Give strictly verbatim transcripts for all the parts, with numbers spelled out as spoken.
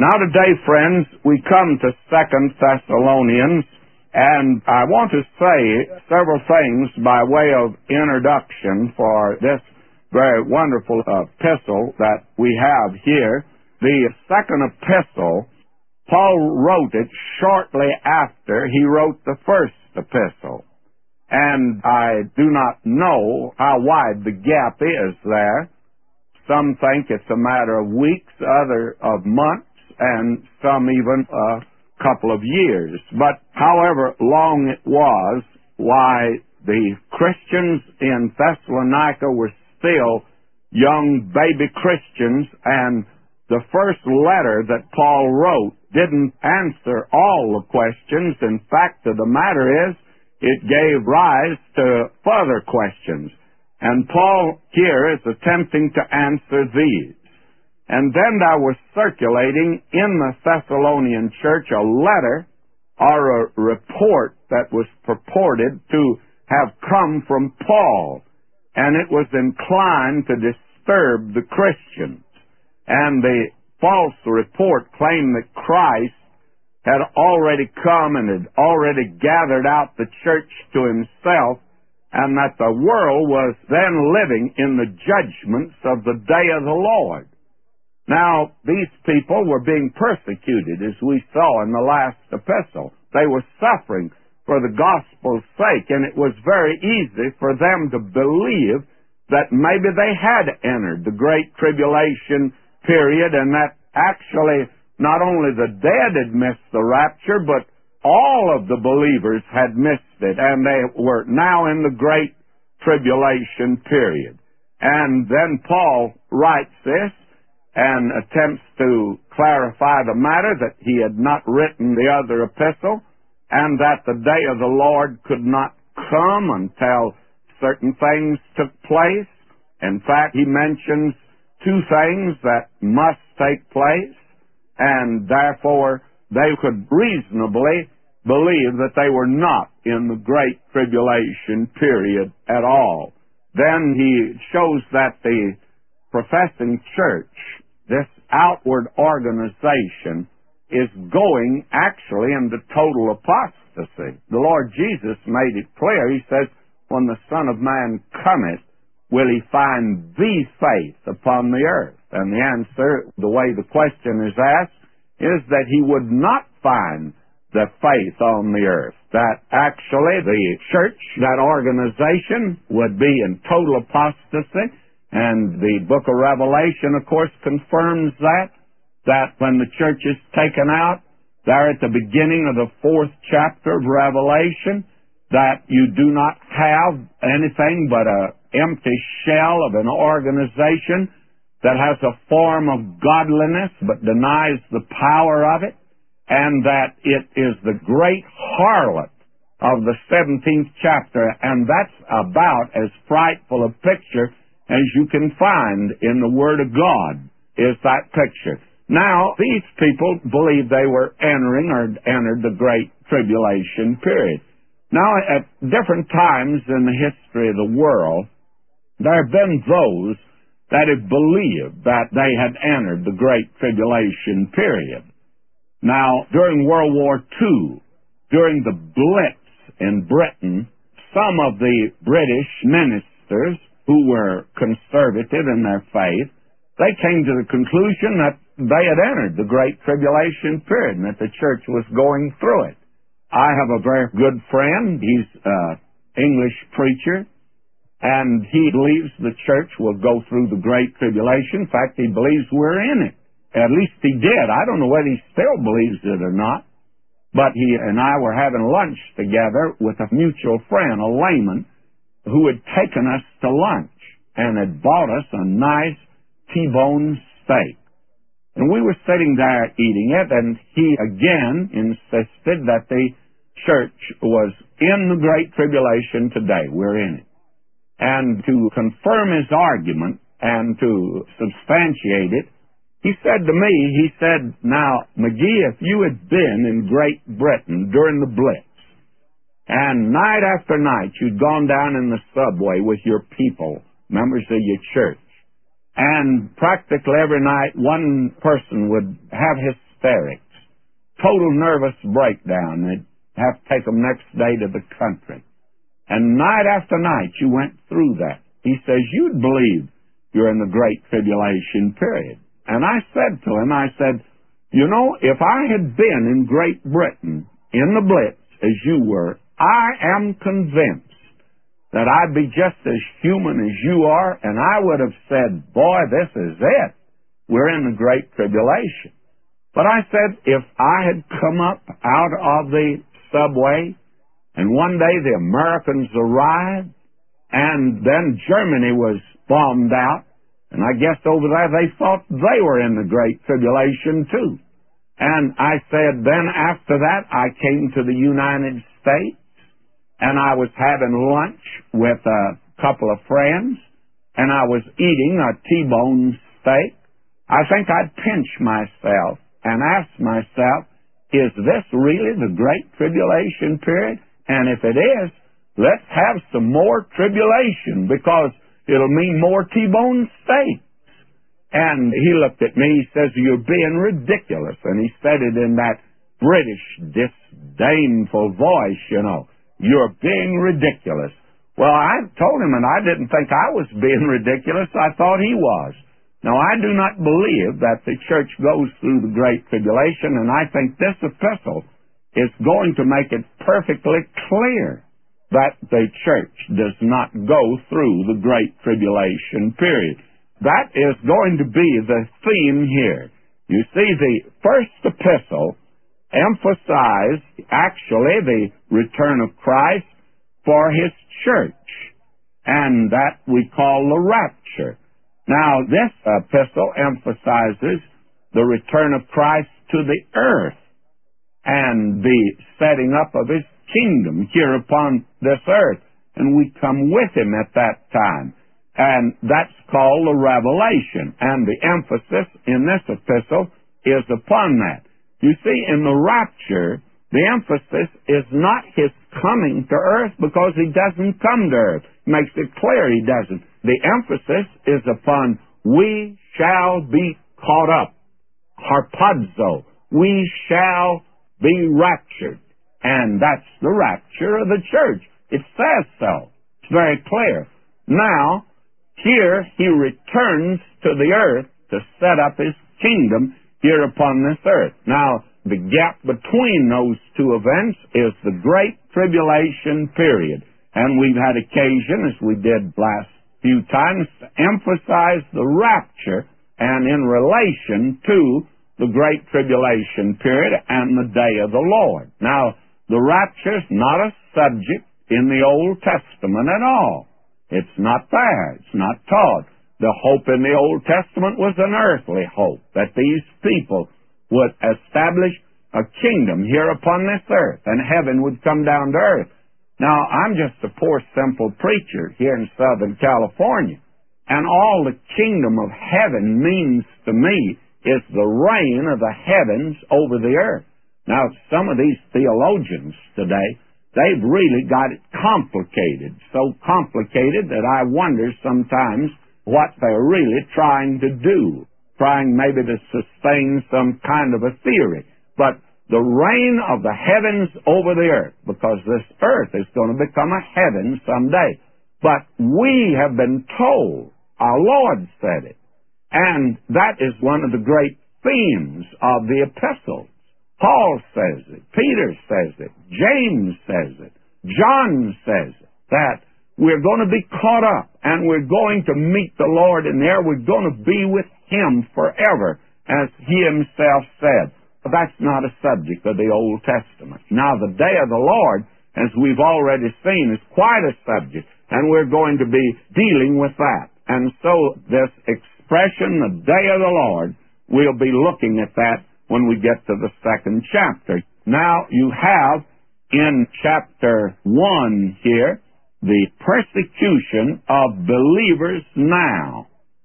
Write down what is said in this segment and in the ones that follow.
Now today, friends, we come to Second Thessalonians, and I want to say several things by way of introduction for this very wonderful epistle that we have here. The second epistle, Paul wrote it shortly after he wrote the first epistle. And I do not know how wide the gap is there. Some think it's a matter of weeks, others of months, and some even a couple of years. But however long it was, why the Christians in Thessalonica were still young baby Christians, and the first letter that Paul wrote didn't answer all the questions. In fact, the matter is, it gave rise to further questions. And Paul here is attempting to answer these. And then there was circulating in the Thessalonian church a letter or a report that was purported to have come from Paul. And it was inclined to disturb the Christians. And the false report claimed that Christ had already come and had already gathered out the church to himself, and that the world was then living in the judgments of the day of the Lord. Now, these people were being persecuted, as we saw in the last epistle. They were suffering for the gospel's sake, and it was very easy for them to believe that maybe they had entered the great tribulation period, and that actually not only the dead had missed the rapture, but all of the believers had missed it, and they were now in the great tribulation period. And then Paul writes this and attempts to clarify the matter, that he had not written the other epistle, and that the day of the Lord could not come until certain things took place. In fact, he mentions two things that must take place, and therefore they could reasonably believe that they were not in the great tribulation period at all. Then he shows that the professing church, this outward organization, is going actually into total apostasy. The Lord Jesus made it clear. He says, when the Son of Man cometh, will he find the faith upon the earth? And the answer, the way the question is asked, is that he would not find the faith on the earth. That actually the church, that organization, would be in total apostasy. And the book of Revelation, of course, confirms that, that when the church is taken out, there at the beginning of the fourth chapter of Revelation, that you do not have anything but an empty shell of an organization that has a form of godliness but denies the power of it, and that it is the great harlot of the seventeenth chapter, and that's about as frightful a picture as you can find in the Word of God, is that picture. Now, these people believed they were entering or entered the great tribulation period. Now, at different times in the history of the world, there have been those that have believed that they had entered the great tribulation period. Now, during World War Two, during the Blitz in Britain, some of the British ministers who were conservative in their faith, they came to the conclusion that they had entered the great tribulation period and that the church was going through it. I have a very good friend. He's an English preacher, and he believes the church will go through the great tribulation. In fact, he believes we're in it. At least he did. I don't know whether he still believes it or not. But he and I were having lunch together with a mutual friend, a layman, who had taken us to lunch and had bought us a nice T-bone steak. And we were sitting there eating it, and he again insisted that the church was in the great tribulation today. We're in it. And to confirm his argument and to substantiate it, he said to me, he said, now, McGee, if you had been in Great Britain during the Blitz, and night after night you'd gone down in the subway with your people, members of your church, and practically every night one person would have his hysterics, total nervous breakdown. They'd have to take them next day to the country. And night after night, you went through that. He says, you'd believe you're in the Great Tribulation period. And I said to him, I said, you know, if I had been in Great Britain in the Blitz as you were, I am convinced that I'd be just as human as you are, and I would have said, boy, this is it. We're in the Great Tribulation. But I said, if I had come up out of the subway, and one day the Americans arrived, and then Germany was bombed out, and I guess over there they thought they were in the Great Tribulation too. And I said, then after that I came to the United States, and I was having lunch with a couple of friends, and I was eating a T-bone steak. I think I'd pinch myself and ask myself, is this really the Great Tribulation period? And if it is, let's have some more tribulation, because it'll mean more T-bone steaks. And he looked at me, he says, you're being ridiculous. And he said it in that British disdainful voice, you know, you're being ridiculous. Well, I told him, and I didn't think I was being ridiculous. I thought he was. Now, I do not believe that the church goes through the Great Tribulation, and I think this epistle is going to make it perfectly clear that the church does not go through the Great Tribulation period. That is going to be the theme here. You see, the first epistle emphasized actually the return of Christ for his church, and that we call the rapture. Now, this epistle emphasizes the return of Christ to the earth and the setting up of his kingdom here upon this earth, and we come with him at that time. And that's called the revelation, and the emphasis in this epistle is upon that. You see, in the rapture, the emphasis is not his coming to earth, because he doesn't come to earth. It makes it clear he doesn't. The emphasis is upon we shall be caught up, harpazo. We shall be raptured. And that's the rapture of the church. It says so. It's very clear. Now, here he returns to the earth to set up his kingdom here upon this earth. Now, the gap between those two events is the Great Tribulation period. And we've had occasion, as we did last few times, to emphasize the rapture and in relation to the Great Tribulation period and the day of the Lord. Now, the rapture is not a subject in the Old Testament at all. It's not there. It's not taught. The hope in the Old Testament was an earthly hope, that these people would establish a kingdom here upon this earth, and heaven would come down to earth. Now, I'm just a poor, simple preacher here in Southern California, and all the kingdom of heaven means to me is the reign of the heavens over the earth. Now, some of these theologians today, they've really got it complicated, so complicated that I wonder sometimes what they're really trying to do, trying maybe to sustain some kind of a theory. But the reign of the heavens over the earth, because this earth is going to become a heaven someday. But we have been told, our Lord said it, and that is one of the great themes of the epistles. Paul says it, Peter says it, James says it, John says it, that we're going to be caught up, and we're going to meet the Lord in there. We're going to be with him forever, as he himself said. But that's not a subject of the Old Testament. Now, the day of the Lord, as we've already seen, is quite a subject, and we're going to be dealing with that. And so this expression, the day of the Lord, we'll be looking at that when we get to the second chapter. Now, you have in chapter one here the persecution of believers now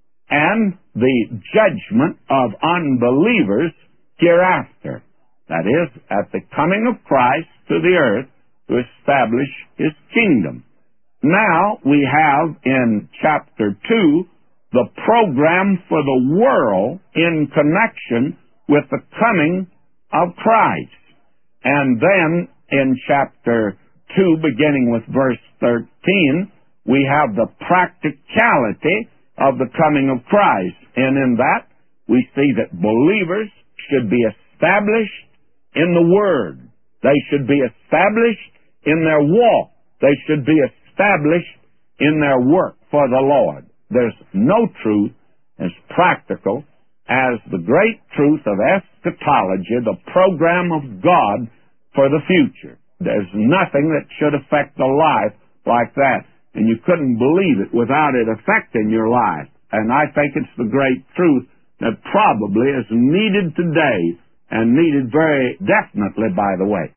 and the judgment of unbelievers hereafter. That is, at the coming of Christ to the earth to establish his kingdom. Now, we have in chapter two the program for the world in connection with the coming of Christ. And then in chapter two, beginning with verse thirteen, we have the practicality of the coming of Christ. And in that, we see that believers should be established in the Word. They should be established in their walk. They should be established in their work for the Lord. There's no truth as practical as the great truth of eschatology, the program of God for the future. There's nothing that should affect the life like that. And you couldn't believe it without it affecting your life. And I think it's the great truth that probably is needed today, and needed very definitely, by the way.